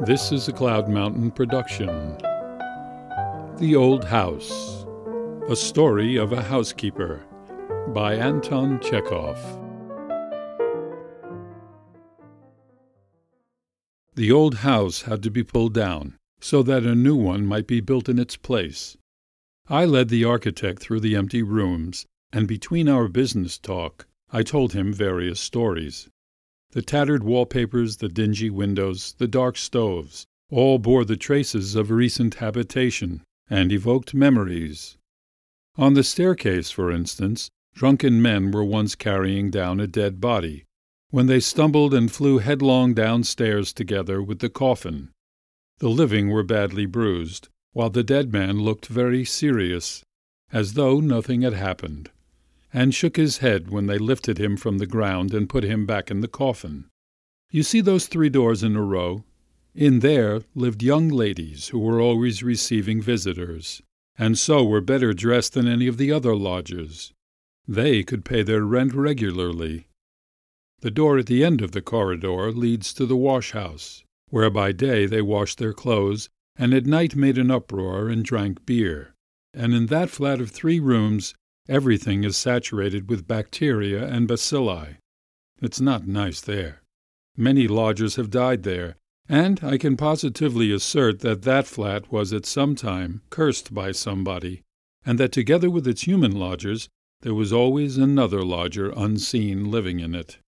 This is a Cloud Mountain production. The Old House, a story of a housekeeper, by Anton Chekhov. The old house had to be pulled down so that a new one might be built in its place. I led the architect through the empty rooms, and between our business talk, I told him various stories. The tattered wallpapers, the dingy windows, the dark stoves, all bore the traces of recent habitation and evoked memories. On the staircase, for instance, drunken men were once carrying down a dead body, when they stumbled and flew headlong downstairs together with the coffin. The living were badly bruised, while the dead man looked very serious, as though nothing had happened, and shook his head when they lifted him from the ground and put him back in the coffin. You see those 3 doors in a row? In there lived young ladies who were always receiving visitors, and so were better dressed than any of the other lodgers. They could pay their rent regularly. The door at the end of the corridor leads to the wash-house, where by day they washed their clothes and at night made an uproar and drank beer. And in that flat of 3 rooms, everything is saturated with bacteria and bacilli. It's not nice there. Many lodgers have died there, and I can positively assert that that flat was at some time cursed by somebody, and that together with its human lodgers, there was always another lodger unseen living in it.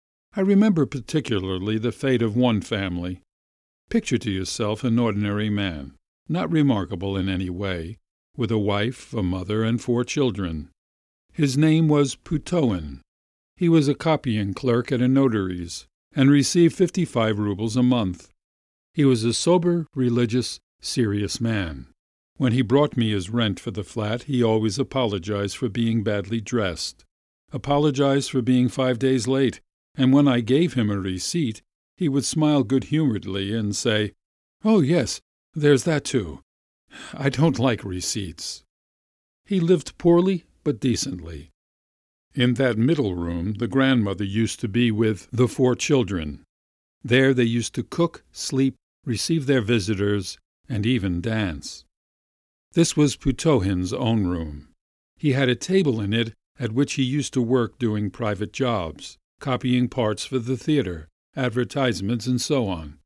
I remember particularly the fate of one family. Picture to yourself an ordinary man, not remarkable in any way, with a wife, a mother, and 4 children. His name was Putoin. He was a copying clerk at a notary's, and received 55 rubles a month. He was a sober, religious, serious man. When he brought me his rent for the flat, he always apologized for being badly dressed, apologized for being 5 days late, and when I gave him a receipt, he would smile good-humoredly and say, "Oh, yes, there's that too. I don't like receipts." He lived poorly but decently. In that middle room the grandmother used to be with the 4 children. There they used to cook, sleep, receive their visitors, and even dance. This was Putohin's own room. He had a table in it at which he used to work doing private jobs, copying parts for the theater, advertisements, and so on.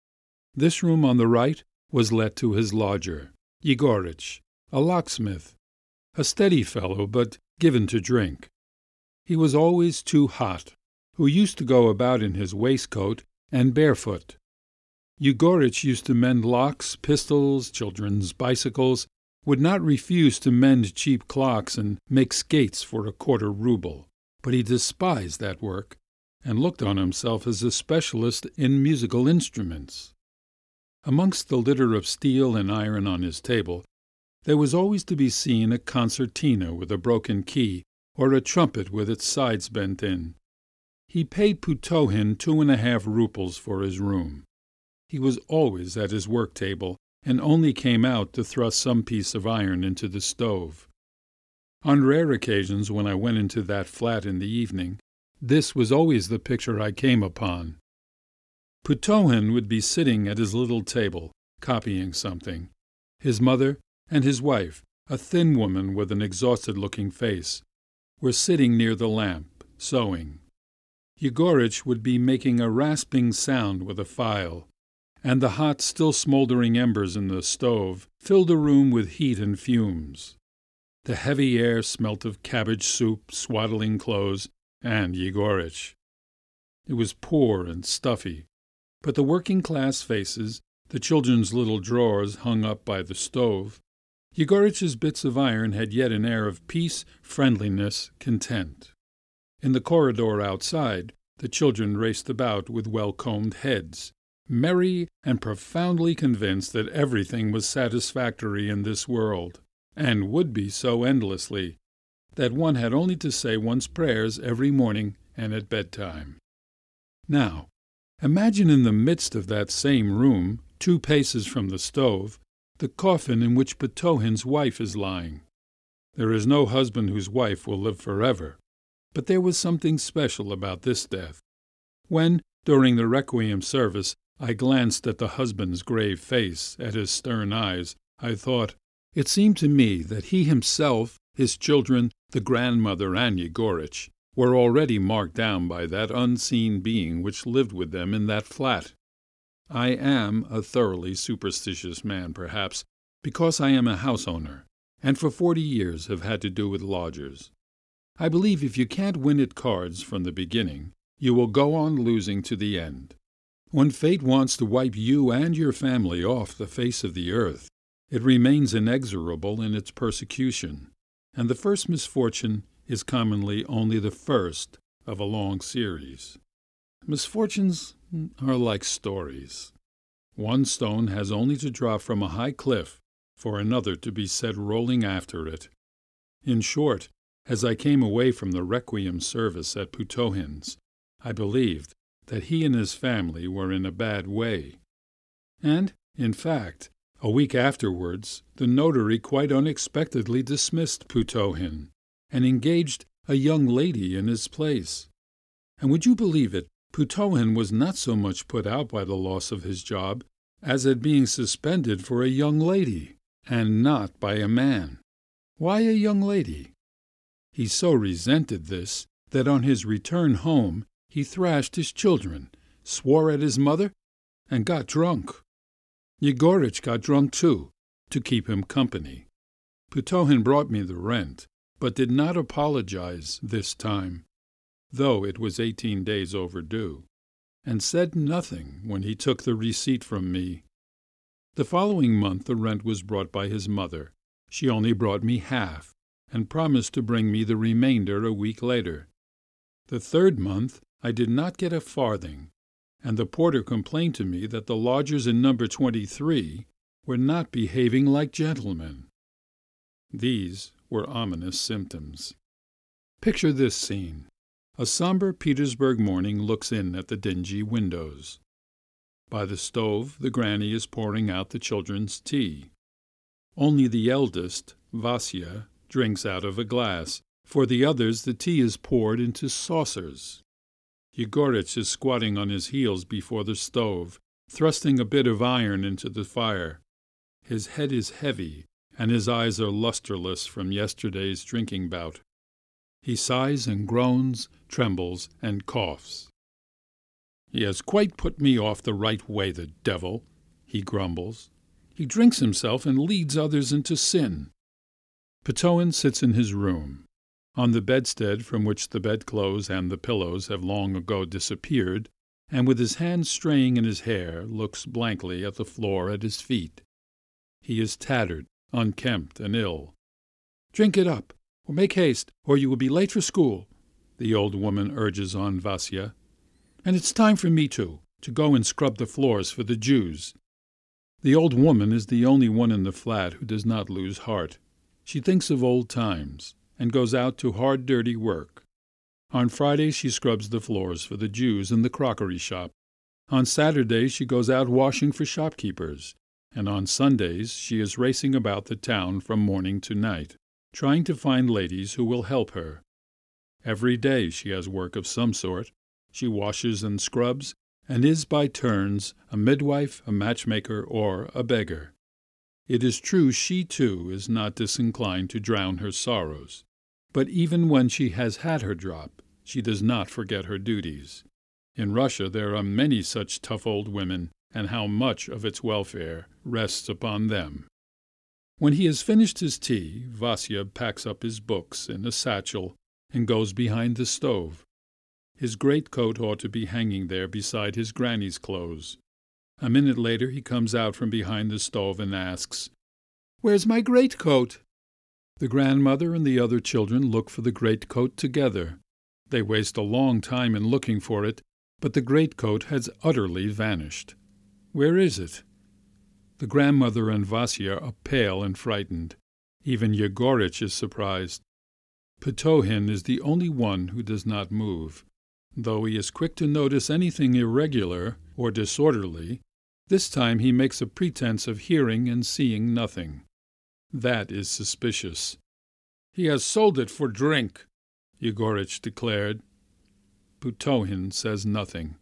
This room on the right was let to his lodger, Yegorich, a locksmith, a steady fellow but given to drink. He was always too hot, who used to go about in his waistcoat and barefoot. Yegorich used to mend locks, pistols, children's bicycles, would not refuse to mend cheap clocks and make skates for a 1/4 ruble, but he despised that work and looked on himself as a specialist in musical instruments. Amongst the litter of steel and iron on his table, there was always to be seen a concertina with a broken key or a trumpet with its sides bent in. He paid Putohin 2½ rubles for his room. He was always at his work-table and only came out to thrust some piece of iron into the stove. On rare occasions when I went into that flat in the evening, this was always the picture I came upon. Putohin would be sitting at his little table, copying something. His mother and his wife, a thin woman with an exhausted-looking face, were sitting near the lamp, sewing. Yegorich would be making a rasping sound with a file, and the hot, still smoldering embers in the stove filled the room with heat and fumes. The heavy air smelt of cabbage soup, swaddling clothes, and Yegorich. It was poor and stuffy, but the working-class faces, the children's little drawers hung up by the stove, Yegorich's bits of iron had yet an air of peace, friendliness, content. In the corridor outside, the children raced about with well-combed heads, merry and profoundly convinced that everything was satisfactory in this world, and would be so endlessly, that one had only to say one's prayers every morning and at bedtime. Now, imagine in the midst of that same room, 2 paces from the stove, the coffin in which Putohin's wife is lying. There is no husband whose wife will live forever, but there was something special about this death. When, during the requiem service, I glanced at the husband's grave face, at his stern eyes. I thought, it seemed to me that he himself, his children, the grandmother, and Yegorich were already marked down by that unseen being which lived with them in that flat. I am a thoroughly superstitious man, perhaps, because I am a house owner, and for 40 years have had to do with lodgers. I believe if you can't win at cards from the beginning, you will go on losing to the end. When fate wants to wipe you and your family off the face of the earth, it remains inexorable in its persecution, and the first misfortune is commonly only the first of a long series. Misfortunes are like stories. One stone has only to drop from a high cliff for another to be set rolling after it. In short, as I came away from the requiem service at Putohin's, I believed that he and his family were in a bad way. And, in fact, a week afterwards, the notary quite unexpectedly dismissed Putohin and engaged a young lady in his place. And would you believe it, Putohin was not so much put out by the loss of his job as at being suspended for a young lady, and not by a man. Why a young lady? He so resented this that on his return home he thrashed his children, swore at his mother, and got drunk. Yegorich got drunk too, to keep him company. Putohin brought me the rent, but did not apologize this time, though it was 18 days overdue, and said nothing when he took the receipt from me. The following month the rent was brought by his mother. She only brought me half, and promised to bring me the remainder a week later. The third month I did not get a farthing, and the porter complained to me that the lodgers in number 23 were not behaving like gentlemen. These were ominous symptoms. Picture this scene. A somber Petersburg morning looks in at the dingy windows. By the stove the granny is pouring out the children's tea. Only the eldest, Vasya, drinks out of a glass. For the others the tea is poured into saucers. Yegorich is squatting on his heels before the stove, thrusting a bit of iron into the fire. His head is heavy, and his eyes are lustreless from yesterday's drinking bout. He sighs and groans, trembles, and coughs. "He has quite put me off the right way, the devil," he grumbles. "He drinks himself and leads others into sin." Putohin sits in his room. On the bedstead from which the bedclothes and the pillows have long ago disappeared, and with his hands straying in his hair, looks blankly at the floor at his feet. He is tattered, unkempt, and ill. "Drink it up, or make haste, or you will be late for school," the old woman urges on Vasya. "And it's time for me to go and scrub the floors for the Jews." The old woman is the only one in the flat who does not lose heart. She thinks of old times, and goes out to hard, dirty work. On Fridays she scrubs the floors for the Jews in the crockery shop. On Saturdays she goes out washing for shopkeepers, and on Sundays she is racing about the town from morning to night, trying to find ladies who will help her. Every day she has work of some sort. She washes and scrubs, and is by turns a midwife, a matchmaker, or a beggar. It is true she, too, is not disinclined to drown her sorrows. But even when she has had her drop, she does not forget her duties. In Russia there are many such tough old women, and how much of its welfare rests upon them. When he has finished his tea, Vasya packs up his books in a satchel and goes behind the stove. His greatcoat ought to be hanging there beside his granny's clothes. A minute later he comes out from behind the stove and asks, "Where's my greatcoat?" The grandmother and the other children look for the greatcoat together. They waste a long time in looking for it, but the greatcoat has utterly vanished. Where is it? The grandmother and Vasya are pale and frightened. Even Yegorich is surprised. Putohin is the only one who does not move. Though he is quick to notice anything irregular or disorderly, this time he makes a pretense of hearing and seeing nothing. That is suspicious. "He has sold it for drink," Yegorich declared. Putohin says nothing.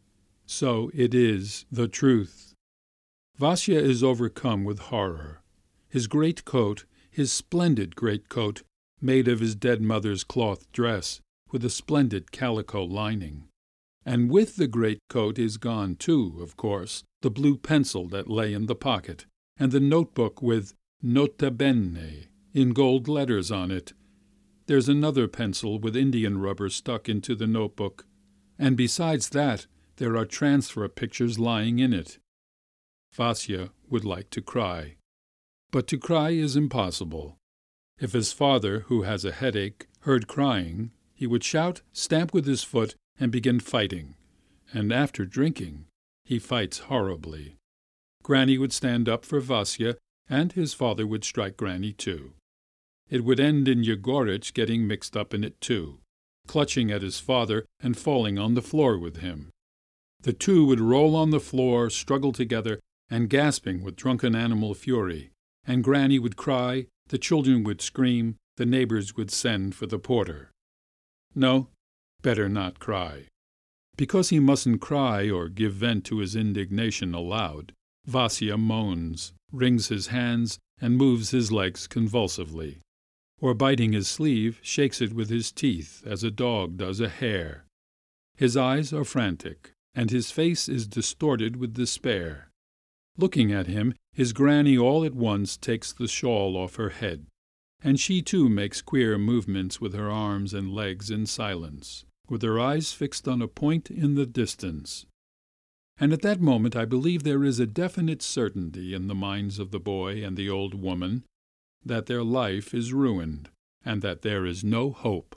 So it is the truth. Vasya is overcome with horror. His greatcoat, his splendid greatcoat, made of his dead mother's cloth dress, with a splendid calico lining. And with the greatcoat is gone, too, of course, the blue pencil that lay in the pocket, and the notebook with Nota Bene in gold letters on it. There's another pencil with Indian rubber stuck into the notebook, and besides that, there are transfer pictures lying in it. Vasya would like to cry, but to cry is impossible. If his father, who has a headache, heard crying, he would shout, stamp with his foot, and begin fighting. And after drinking, he fights horribly. Granny would stand up for Vasya, and his father would strike Granny too. It would end in Yegoritch getting mixed up in it too, clutching at his father and falling on the floor with him. The two would roll on the floor, struggle together, and gasping with drunken animal fury, and Granny would cry, the children would scream, the neighbors would send for the porter. No, better not cry. Because he mustn't cry or give vent to his indignation aloud, Vasya moans, wrings his hands, and moves his legs convulsively, or biting his sleeve, shakes it with his teeth as a dog does a hare. His eyes are frantic, and his face is distorted with despair. Looking at him, his granny all at once takes the shawl off her head, and she too makes queer movements with her arms and legs in silence, with her eyes fixed on a point in the distance. And at that moment I believe there is a definite certainty in the minds of the boy and the old woman that their life is ruined, and that there is no hope.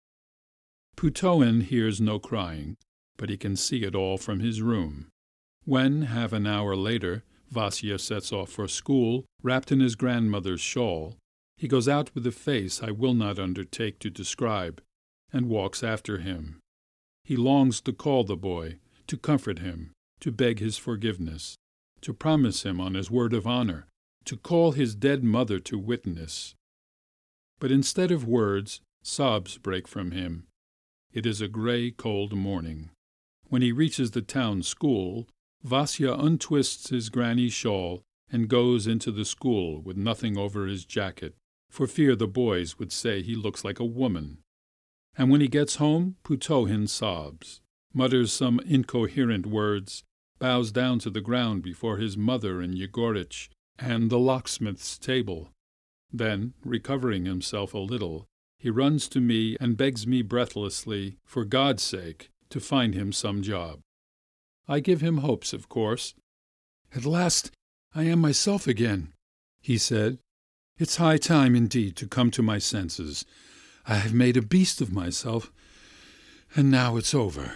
Putoin hears no crying, but he can see it all from his room. When, half an hour later, Vasya sets off for school, wrapped in his grandmother's shawl, he goes out with a face I will not undertake to describe, and walks after him. He longs to call the boy, to comfort him, to beg his forgiveness, to promise him on his word of honor, to call his dead mother to witness. But instead of words, sobs break from him. It is a gray, cold morning. When he reaches the town school, Vasya untwists his granny's shawl and goes into the school with nothing over his jacket, for fear the boys would say he looks like a woman. And when he gets home, Putohin sobs, mutters some incoherent words, bows down to the ground before his mother and Yegoritch and the locksmith's table. Then, recovering himself a little, he runs to me and begs me breathlessly, for God's sake, to find him some job. I give him hopes, of course. "At last I am myself again," he said. "It's high time indeed to come to my senses. I have made a beast of myself, and now it's over."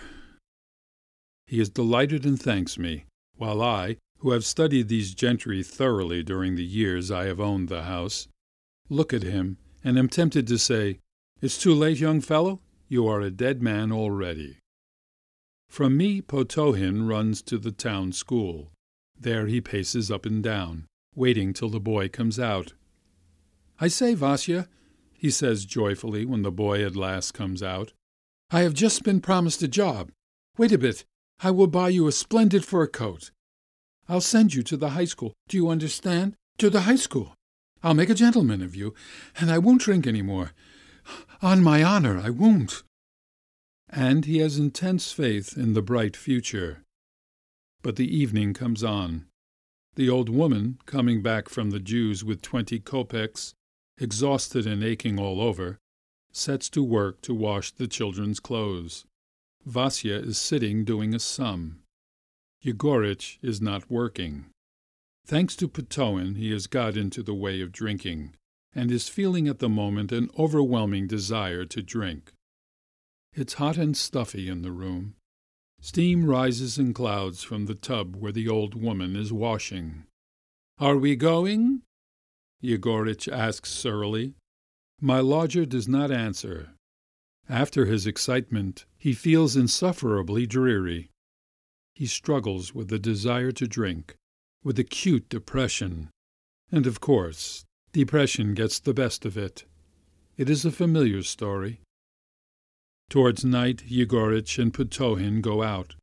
He is delighted and thanks me, while I, who have studied these gentry thoroughly during the years I have owned the house, look at him and am tempted to say, "It's too late, young fellow. You are a dead man already." From me Putohin runs to the town school. There he paces up and down, waiting till the boy comes out. "I say, Vasya," he says joyfully when the boy at last comes out, "I have just been promised a job. Wait a bit. I will buy you a splendid fur coat. I'll send you to the high school. Do you understand? To the high school. I'll make a gentleman of you, and I won't drink any more. On my honor, I won't." And he has intense faith in the bright future. But the evening comes on. The old woman, coming back from the Jews with 20 kopecks, exhausted and aching all over, sets to work to wash the children's clothes. Vasya is sitting doing a sum. Yegoritch is not working. Thanks to Putoin, he has got into the way of drinking, and is feeling at the moment an overwhelming desire to drink. It's hot and stuffy in the room. Steam rises in clouds from the tub where the old woman is washing. "Are we going?" Yegoritch asks surlily. My lodger does not answer. After his excitement, he feels insufferably dreary. He struggles with the desire to drink, with acute depression, and of course, depression gets the best of it. It is a familiar story. Towards night, Yegoritch and Putohin go out.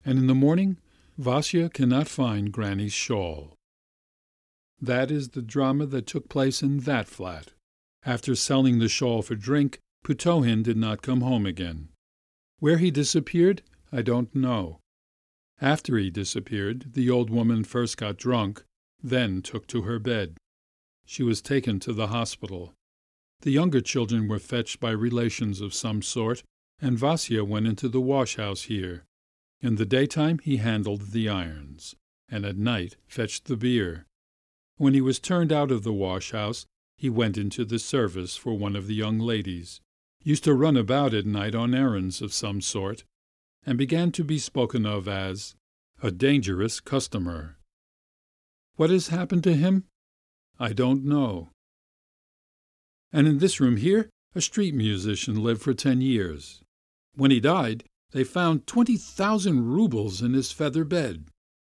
and in the morning Vasya cannot find Granny's shawl. That is the drama that took place in that flat. After selling the shawl for drink, Putohin did not come home again. Where he disappeared, I don't know. After he disappeared, the old woman first got drunk, then took to her bed. She was taken to the hospital. The younger children were fetched by relations of some sort, and Vasya went into the wash-house here. In the daytime he handled the irons, and at night fetched the beer. When he was turned out of the wash-house, he went into the service for one of the young ladies, used to run about at night on errands of some sort, and began to be spoken of as a dangerous customer. What has happened to him? I don't know. And in this room here, a street musician lived for 10 years. When he died, they found 20,000 rubles in his feather bed.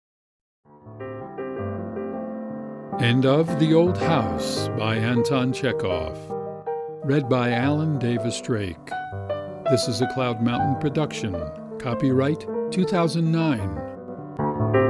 End of The Old House by Anton Chekhov. Read by Alan Davis Drake. This is a Cloud Mountain production. Copyright 2009.